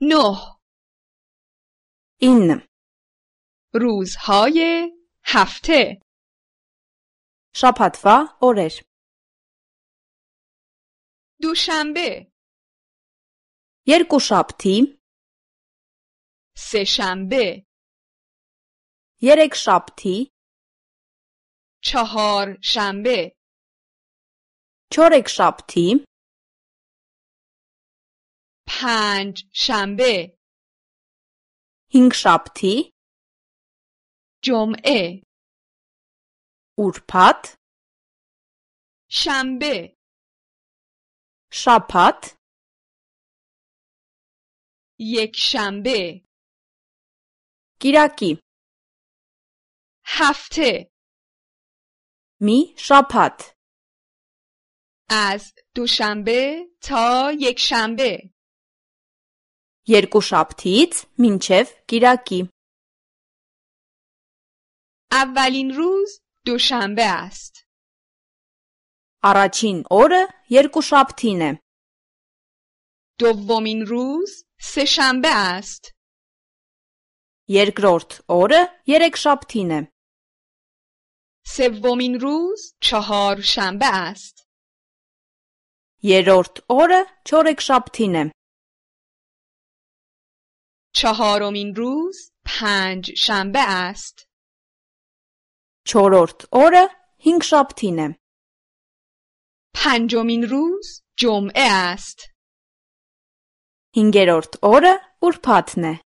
9 9 روزهای هفته շաբաթվա օրեր دوشنبه երկուշաբթի سه‌شنبه երեքշաբթի چهارشنبه չորեքշաբթի پنجشنبه հինգշաբթի جمعه ուրբաթ شنبه շաբաթ یکشنبه կիրակի هفته մի շաբաթ از دوشنبه تا یکشنبه երկուշաբթից մինչև կիրակի اولین روز دوشنبه است առաջին օրը երկուշաբթին է دومین روز سه‌شنبه است երկրորդ օրը երեքշաբթին է سومین روز چهارشنبه است երրորդ օրը չորեքշաբթին է چهارمین روز پنجشنبه است չորրորդ օրը հինգշաբթին է پنجمین روز جمعه است հինգերորդ օրը ուրբաթն է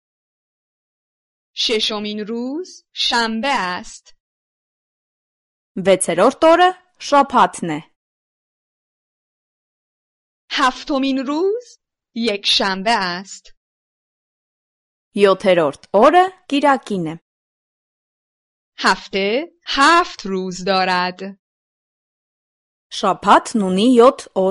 ششمین روز شنبه است վեցերորդ օրը շաբաթն է هفتمین روز یکشنبه است յոթերորդ օրը կիրակին է هفته 7 روز دارد շաբաթն ունի 7 օր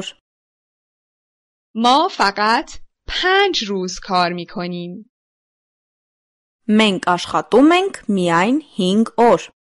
ما فقط 5 روز کار می کنیم մենք աշխատում ենք միայն 5 օր